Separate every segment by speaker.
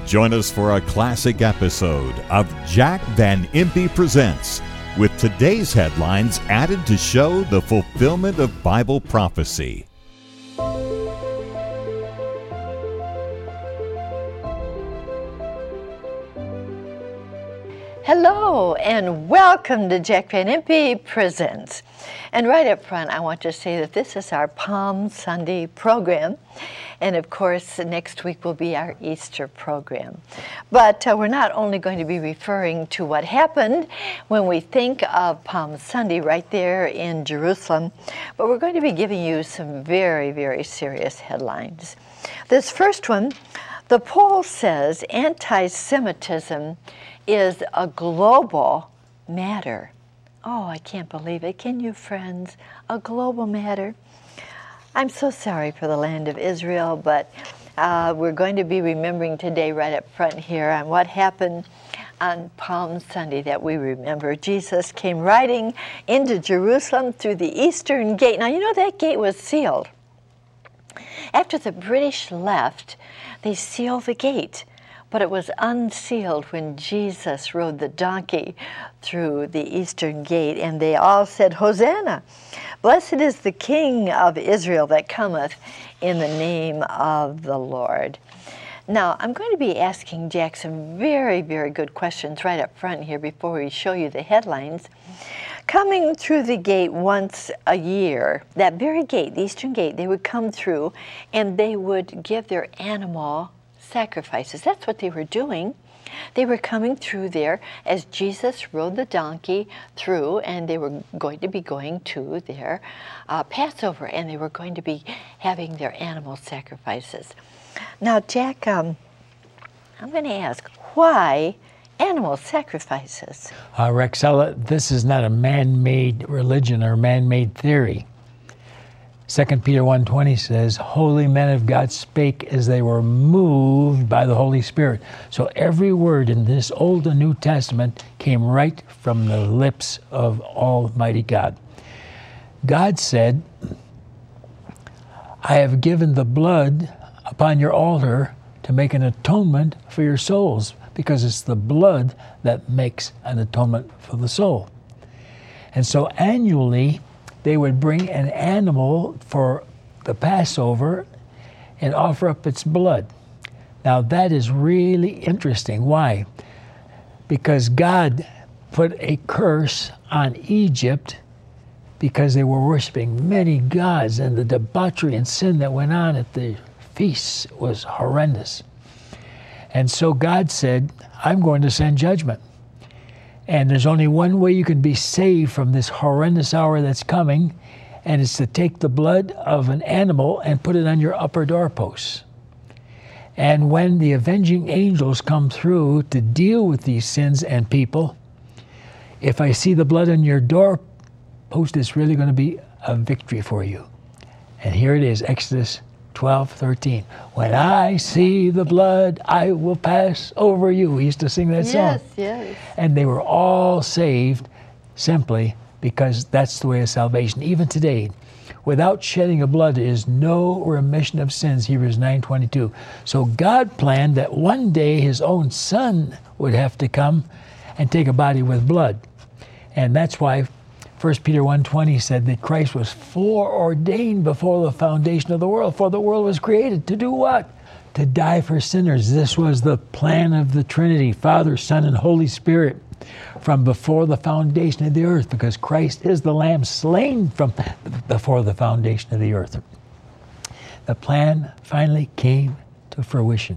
Speaker 1: Join us for a classic episode of Jack Van Impe Presents, with today's headlines added to show the fulfillment of Bible prophecy.
Speaker 2: Hello and welcome to Jack Van Impe Presents. And right up front, I want to say that this is our Palm Sunday program. And of course, next week will be our Easter program. But we're not only going to be referring to what happened when we think of Palm Sunday right there in Jerusalem, but we're going to be giving you some very, very serious headlines. This first one, the poll says anti-Semitism is a global matter. Oh, I can't believe it. Can you, friends? A global matter. I'm so sorry for the land of Israel, but we're going to be remembering today right up front here on what happened on Palm Sunday that we remember. Jesus came riding into Jerusalem through the eastern gate. Now, you know that gate was sealed. After the British left, they sealed the gate. But it was unsealed when Jesus rode the donkey through the eastern gate, and they all said, Hosanna! Blessed is the King of Israel that cometh in the name of the Lord. Now, I'm going to be asking Jack some very, very good questions right up front here before we show you the headlines. Coming through the gate once a year, that very gate, the eastern gate, they would come through and they would give their animal sacrifices. That's what they were doing. They were coming through there as Jesus rode the donkey through, and they were going to be going to their Passover, and they were going to be having their animal sacrifices. Now, Jack, I'm going to ask, why animal sacrifices?
Speaker 3: Rexella, this is not a man-made religion or man-made theory. 2 Peter 1:20 says, holy men of God spake as they were moved by the Holy Spirit. So every word in this Old and New Testament came right from the lips of Almighty God. God said, I have given the blood upon your altar to make an atonement for your souls, because it's the blood that makes an atonement for the soul. And so annually, they would bring an animal for the Passover and offer up its blood. Now that is really interesting. Why? Because God put a curse on Egypt because they were worshiping many gods, and the debauchery and sin that went on at the feasts was horrendous. And so God said, I'm going to send judgment. And there's only one way you can be saved from this horrendous hour that's coming, and it's to take the blood of an animal and put it on your upper doorposts. And when the avenging angels come through to deal with these sins and people, if I see the blood on your doorpost, it's really going to be a victory for you. And here it is, Exodus 12:13. When I see the blood, I will pass over you. We used to sing that song.
Speaker 2: Yes.
Speaker 3: And they were all saved simply because that's the way of salvation. Even today, without shedding of blood, there is no remission of sins, Hebrews 9:22. So God planned that one day his own son would have to come and take a body with blood. And that's why 1 Peter 1:20 said that Christ was foreordained before the foundation of the world, for the world was created to do what? To die for sinners. This was the plan of the Trinity, Father, Son, and Holy Spirit, from before the foundation of the earth, because Christ is the Lamb slain from before the foundation of the earth. The plan finally came to fruition.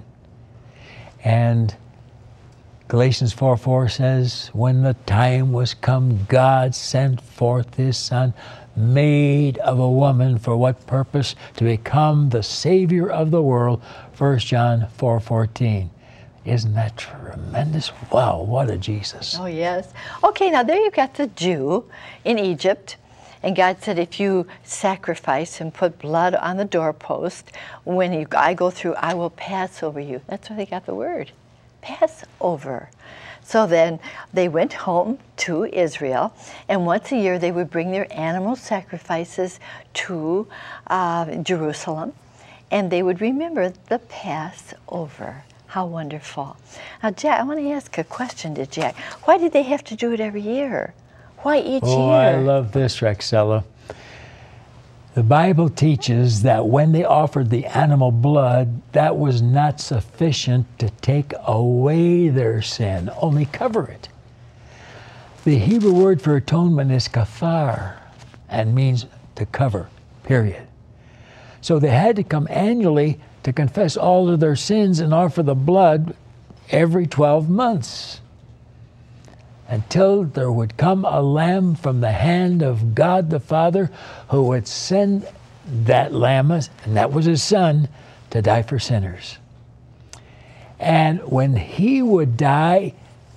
Speaker 3: And Galatians 4:4 says, when the time was come, God sent forth his Son, made of a woman. For what purpose? To become the Savior of the world. 1 John 4:14. Isn't that tremendous? Wow, what a Jesus.
Speaker 2: Oh, yes. Okay, now there you've got the Jew in Egypt. And God said, if you sacrifice and put blood on the doorpost, when I go through, I will pass over you. That's where they got the word. Passover. So then they went home to Israel, and once a year they would bring their animal sacrifices to Jerusalem, and they would remember the Passover. How wonderful. Now, Jack, I want to ask a question to Jack. Why did they have to do it every year? Why each year?
Speaker 3: Oh, I love this, Rexella. The Bible teaches that when they offered the animal blood, that was not sufficient to take away their sin, only cover it. The Hebrew word for atonement is kafar and means to cover, period. So they had to come annually to confess all of their sins and offer the blood every 12 months until there would come a lamb from the hand of God the Father who would send that lamb, and that was his son, to die for sinners. And when he would die,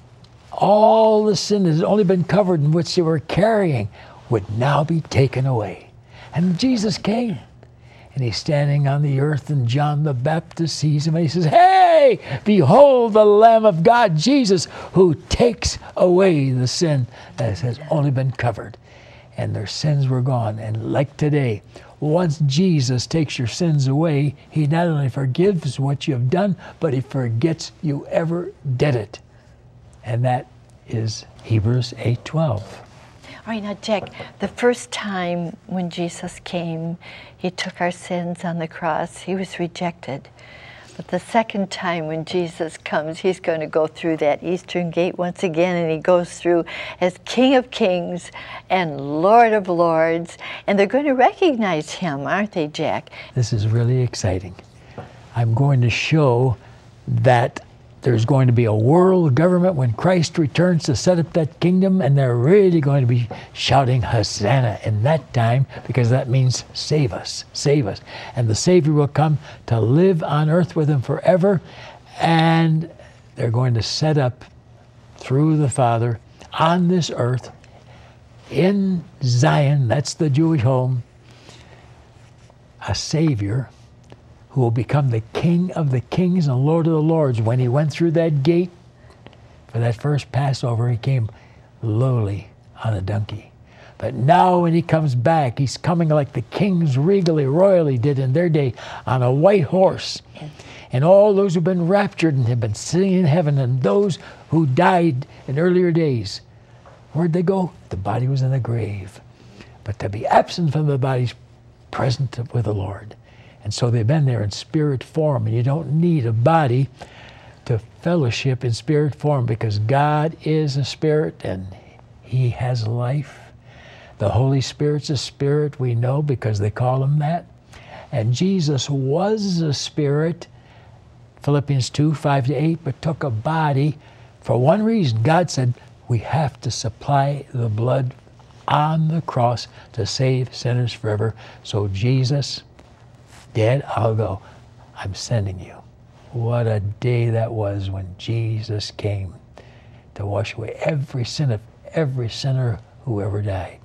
Speaker 3: all the sin that had only been covered in which they were carrying would now be taken away. And Jesus came. And he's standing on the earth, and John the Baptist sees him, and he says, "Hey, behold the Lamb of God, Jesus, who takes away the sin that has only been covered." And their sins were gone. And like today, once Jesus takes your sins away, he not only forgives what you have done, but he forgets you ever did it. And that is Hebrews 8:12.
Speaker 2: All right, now, Jack, the first time when Jesus came, he took our sins on the cross. He was rejected. But the second time when Jesus comes, he's going to go through that eastern gate once again, and he goes through as King of Kings and Lord of Lords. And they're going to recognize him, aren't they, Jack?
Speaker 3: This is really exciting. I'm going to show that there's going to be a world government when Christ returns to set up that kingdom, and they're really going to be shouting Hosanna in that time, because that means save us, save us. And the Savior will come to live on earth with him forever, and they're going to set up through the Father on this earth in Zion, that's the Jewish home, a Savior who will become the King of the Kings and Lord of the Lords. When he went through that gate for that first Passover, he came lowly on a donkey. But now when he comes back, he's coming like the kings regally, royally did in their day, on a white horse. And all those who've been raptured and have been sitting in heaven, and those who died in earlier days, where'd they go? The body was in the grave. But to be absent from the body's present with the Lord. And so they've been there in spirit form, and you don't need a body to fellowship in spirit form, because God is a spirit and he has life. The Holy Spirit's a spirit, we know, because they call him that. And Jesus was a spirit, Philippians 2:5-8, but took a body for one reason. God said, we have to supply the blood on the cross to save sinners forever. So Jesus, Dad, I'll go. I'm sending you. What a day that was when Jesus came to wash away every sin of every sinner who ever died.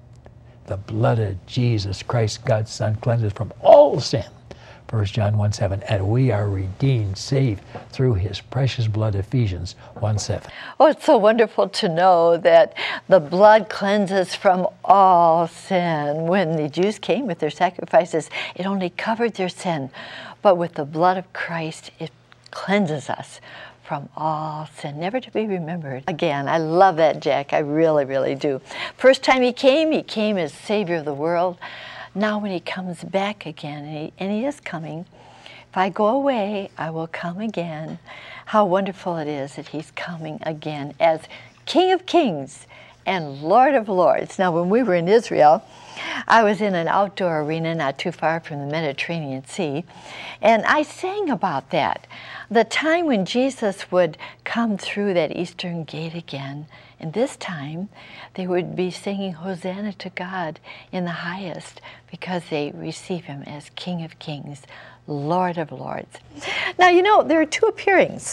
Speaker 3: The blood of Jesus Christ, God's Son, cleanses from all sin. 1 John 1:7, and we are redeemed, saved through his precious blood, Ephesians 1:7.
Speaker 2: Oh, it's so wonderful to know that the blood cleanses from all sin. When the Jews came with their sacrifices, it only covered their sin. But with the blood of Christ, it cleanses us from all sin, never to be remembered again. I love that, Jack. I really, really do. First time he came as Savior of the world. Now when he comes back again, and he is coming, if I go away, I will come again. How wonderful it is that he's coming again as King of Kings and Lord of Lords. Now when we were in Israel, I was in an outdoor arena not too far from the Mediterranean Sea, and I sang about that. The time when Jesus would come through that eastern gate again, and this time they would be singing Hosanna to God in the highest, because they receive him as King of Kings, Lord of Lords. Now, you know, there are two appearings.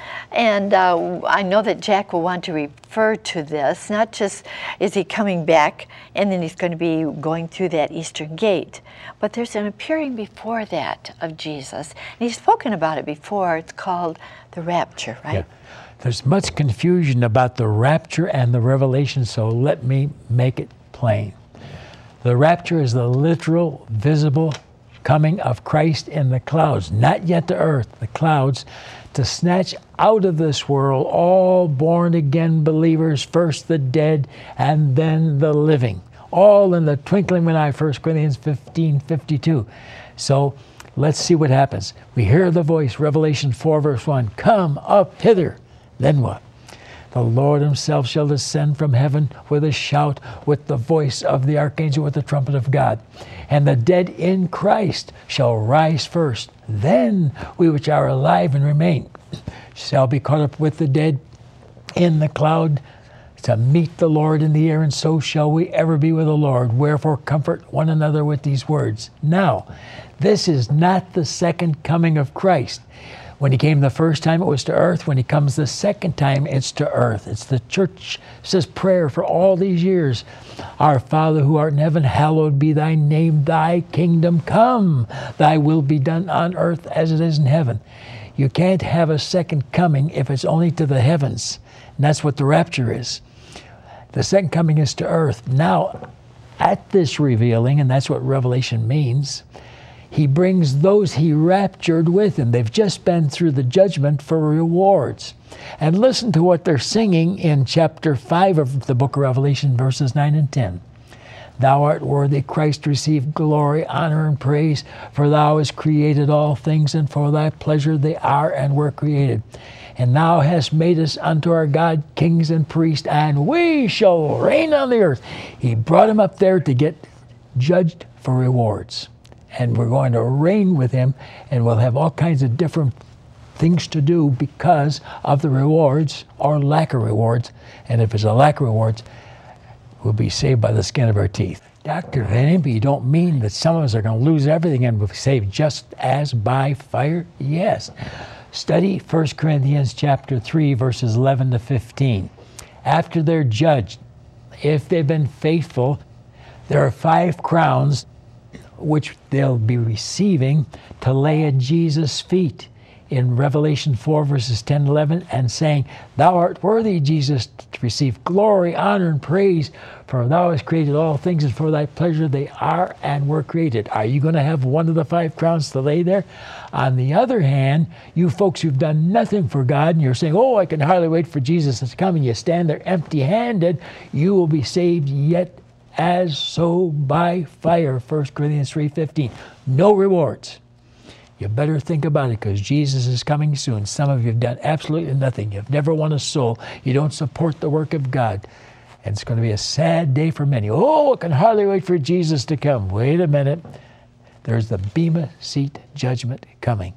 Speaker 2: And I know that Jack will want to refer to this, not just is he coming back and then he's going to be going through that eastern gate, but there's an appearing before that of Jesus. And he's spoken about it before. It's called the rapture, right?
Speaker 3: Yeah. There's much confusion about the rapture and the revelation, so let me make it plain. The rapture is the literal, visible coming of Christ in the clouds, not yet to earth, the clouds, to snatch out of this world all born-again believers, first the dead and then the living. All in the twinkling of an eye, 1 Corinthians 15:52. So let's see what happens. We hear the voice, Revelation 4, verse 1, come up hither. Then what? The Lord himself shall descend from heaven with a shout, with the voice of the archangel, with the trumpet of God. And the dead in Christ shall rise first. Then we which are alive and remain shall be caught up with the dead in the cloud to meet the Lord in the air, and so shall we ever be with the Lord. Wherefore comfort one another with these words. Now, this is not the second coming of Christ. When he came the first time, it was to earth. When he comes the second time, it's to earth. It's the church says prayer for all these years. Our Father who art in heaven, hallowed be thy name. Thy kingdom come. Thy will be done on earth as it is in heaven. You can't have a second coming if it's only to the heavens. And that's what the rapture is. The second coming is to earth. Now, at this revealing, and that's what Revelation means, he brings those he raptured with him. They've just been through the judgment for rewards. And listen to what they're singing in chapter 5 of the book of Revelation, verses 9 and 10. Thou art worthy, Christ, to receive glory, honor, and praise, for thou hast created all things, and for thy pleasure they are and were created. And thou hast made us unto our God kings and priests, and we shall reign on the earth. He brought him up there to get judged for rewards. And we're going to reign with him, and we'll have all kinds of different things to do because of the rewards or lack of rewards. And if it's a lack of rewards, we'll be saved by the skin of our teeth. Dr. Van Impe, you don't mean that some of us are going to lose everything and we'll be saved just as by fire? Yes. Study 1 Corinthians chapter 3, verses 11 to 15. After they're judged, if they've been faithful, there are 5 crowns which they'll be receiving to lay at Jesus' feet in Revelation 4, verses 10 and 11, and saying, Thou art worthy, Jesus, to receive glory, honor, and praise, for thou hast created all things, and for thy pleasure they are and were created. Are you going to have one of the 5 crowns to lay there? On the other hand, you folks who've done nothing for God, and you're saying, oh, I can hardly wait for Jesus to come, and you stand there empty-handed, you will be saved yet as so by fire, 1 Corinthians 3:15. No rewards. You better think about it, because Jesus is coming soon. Some of you have done absolutely nothing. You've never won a soul. You don't support the work of God. And it's going to be a sad day for many. Oh, I can hardly wait for Jesus to come. Wait a minute. There's the Bema Seat judgment coming.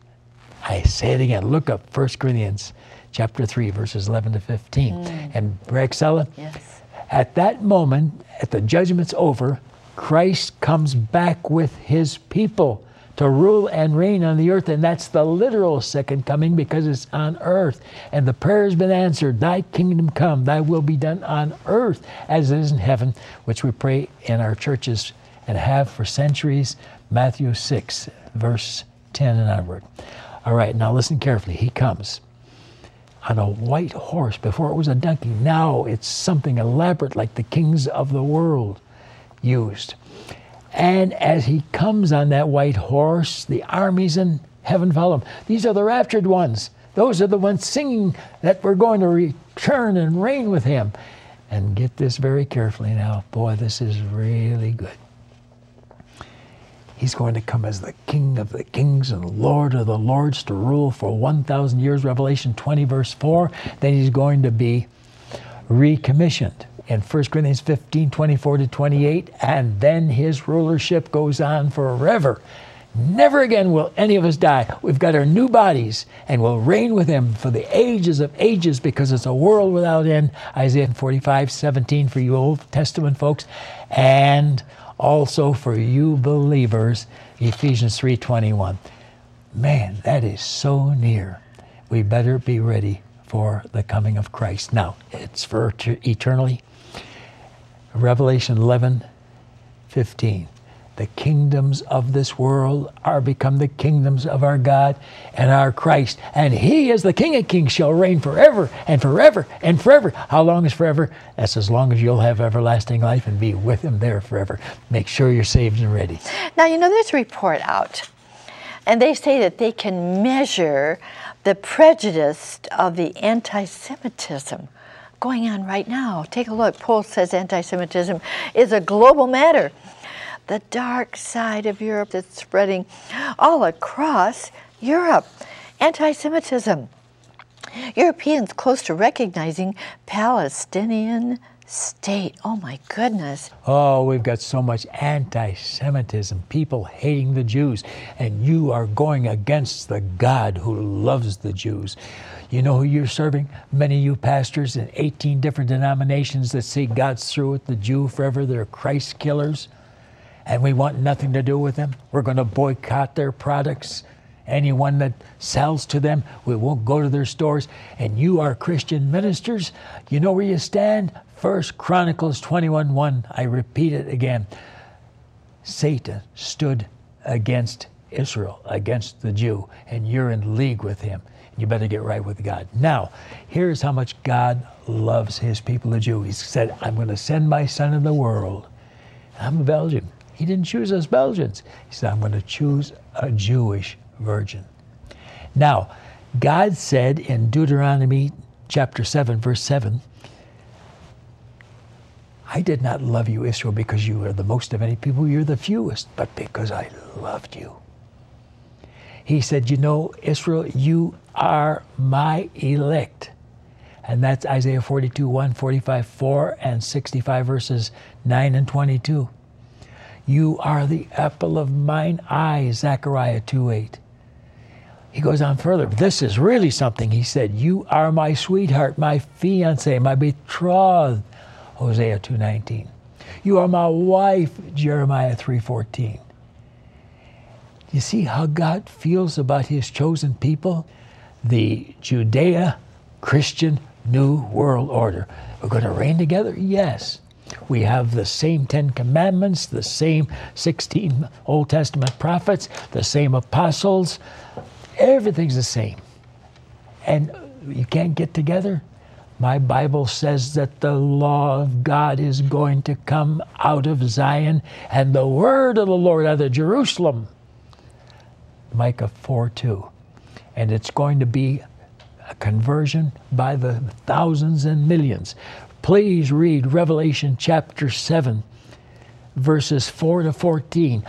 Speaker 3: I say it again. Look up 1 Corinthians chapter 3, verses 11 to 15. And Rexella,
Speaker 2: Yes.
Speaker 3: At that moment, at the judgment's over, Christ comes back with his people to rule and reign on the earth. And that's the literal second coming, because it's on earth. And the prayer has been answered. Thy kingdom come, thy will be done on earth as it is in heaven, which we pray in our churches and have for centuries. Matthew 6, verse 10 and onward. All right, now listen carefully. He comes on a white horse. Before it was a donkey. Now it's something elaborate like the kings of the world used. And as he comes on that white horse, the armies in heaven follow him. These are the raptured ones. Those are the ones singing that we're going to return and reign with him. And get this very carefully now. Boy, this is really good. He's going to come as the King of the kings and Lord of the lords to rule for 1,000 years, Revelation 20, verse 4. Then he's going to be recommissioned in 1 Corinthians 15, 24 to 28. And then his rulership goes on forever. Never again will any of us die. We've got our new bodies, and we'll reign with him for the ages of ages, because it's a world without end. Isaiah 45:17 for you Old Testament folks. And also for you believers, Ephesians 3:21. Man, that is so near. We better be ready for the coming of Christ. Now, it's for eternally. Revelation 11:15. The kingdoms of this world are become the kingdoms of our God and our Christ. And He, as the King of Kings, shall reign forever and forever and forever. How long is forever? That's as long as you'll have everlasting life and be with Him there forever. Make sure you're saved and ready.
Speaker 2: Now, there's a report out, and they say that they can measure the prejudice of the anti-Semitism going on right now. Take a look. Poll says anti-Semitism is a global matter. The dark side of Europe that's spreading all across Europe. Anti-Semitism. Europeans close to recognizing Palestinian state. Oh my goodness.
Speaker 3: Oh, we've got so much anti-Semitism, people hating the Jews, and you are going against the God who loves the Jews. You know who you're serving? Many of you pastors in 18 different denominations that say God's through with the Jew forever, they're Christ killers, and we want nothing to do with them. We're going to boycott their products. Anyone that sells to them, we won't go to their stores. And you are Christian ministers. You know where you stand? 1 Chronicles 21:1. I repeat it again. Satan stood against Israel, against the Jew, and you're in league with him. You better get right with God. Now, here's how much God loves His people, the Jew. He said, I'm going to send my Son in the world. I'm a Belgian. He didn't choose us Belgians. He said, I'm going to choose a Jewish virgin. Now, God said in Deuteronomy chapter 7, verse 7, I did not love you, Israel, because you are the most of any people. You're the fewest, but because I loved you. He said, Israel, you are my elect. And that's Isaiah 42:1, 45:4, and 65 verses 9 and 22. You are the apple of mine eye, Zechariah 2:8. He goes on further. This is really something. He said, you are my sweetheart, my fiancé, my betrothed, Hosea 2:19. You are my wife, Jeremiah 3:14. You see how God feels about His chosen people? The Judeo-Christian New World Order. We're going to reign together? Yes. We have the same 10 commandments, the same 16 Old Testament prophets, the same apostles. Everything's the same. And you can't get together? My Bible says that the law of God is going to come out of Zion and the word of the Lord out of Jerusalem. Micah 4:2. And it's going to be a conversion by the thousands and millions. Please read Revelation chapter 7, verses 4 to 14.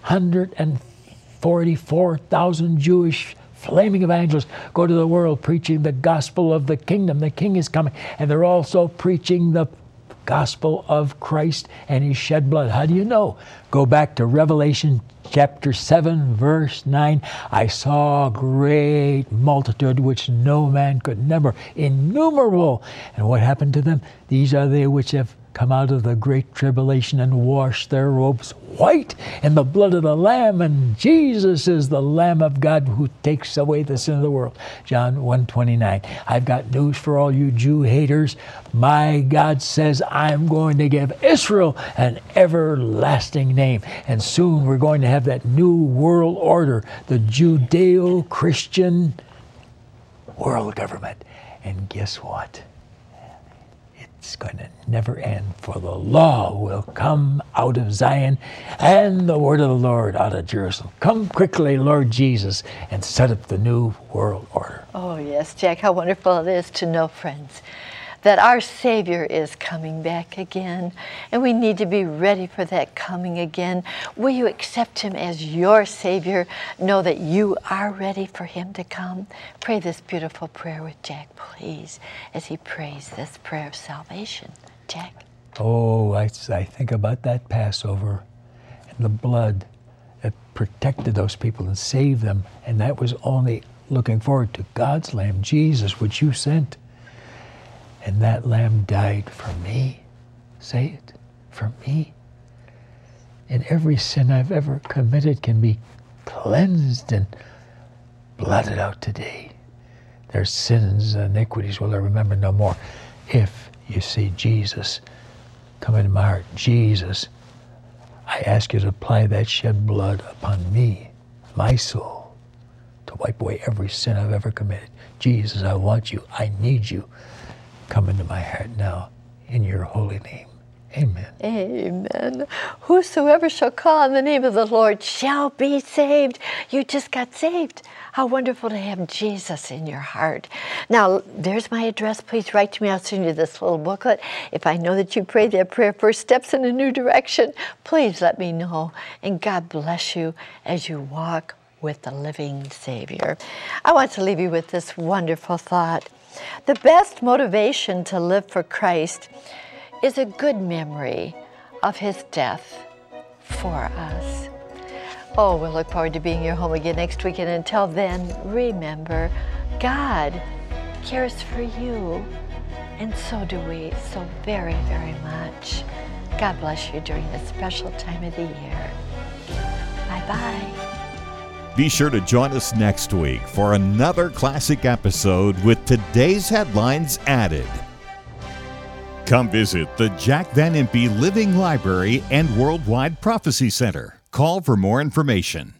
Speaker 3: 144,000 Jewish flaming evangelists go to the world preaching the gospel of the kingdom. The king is coming. And they're also preaching the gospel of Christ and His shed blood. How do you know? Go back to Revelation chapter 7, verse 9. I saw a great multitude which no man could number, innumerable. And what happened to them? These are they which have come out of the great tribulation and washed their robes white in the blood of the Lamb. And Jesus is the Lamb of God who takes away the sin of the world. John 1:29. I've got news for all you Jew haters. My God says I'm going to give Israel an everlasting name. And soon we're going to have that new world order, the Judeo-Christian world government. And guess what? It's going to never end, for the law will come out of Zion and the word of the Lord out of Jerusalem. Come quickly, Lord Jesus, and set up the new world order.
Speaker 2: Oh, yes, Jack, how wonderful it is to know, friends, that our Savior is coming back again, and we need to be ready for that coming again. Will you accept Him as your Savior? Know that you are ready for Him to come. Pray this beautiful prayer with Jack, please, as he prays this prayer of salvation. Jack?
Speaker 3: Oh, I think about that Passover and the blood that protected those people and saved them, and that was only looking forward to God's Lamb, Jesus, which you sent. And that Lamb died for me. Say it, for me. And every sin I've ever committed can be cleansed and blotted out today. Their sins and iniquities will I remember no more. If you see Jesus come into my heart, Jesus, I ask you to apply that shed blood upon me, my soul, to wipe away every sin I've ever committed. Jesus, I want you. I need you. Come into my heart now, in your holy name. Amen.
Speaker 2: Amen. Whosoever shall call on the name of the Lord shall be saved. You just got saved. How wonderful to have Jesus in your heart. Now, there's my address. Please write to me. I'll send you this little booklet. If I know that you prayed that prayer, First Steps in a New Direction, please let me know. And God bless you as you walk with the living Savior. I want to leave you with this wonderful thought. The best motivation to live for Christ is a good memory of his death for us. Oh, we'll look forward to being in your home again next week. And until then, remember, God cares for you. And so do we, so very, very much. God bless you during this special time of the year. Bye-bye.
Speaker 1: Be sure to join us next week for another classic episode with today's headlines added. Come visit the Jack Van Impe Living Library and Worldwide Prophecy Center. Call for more information.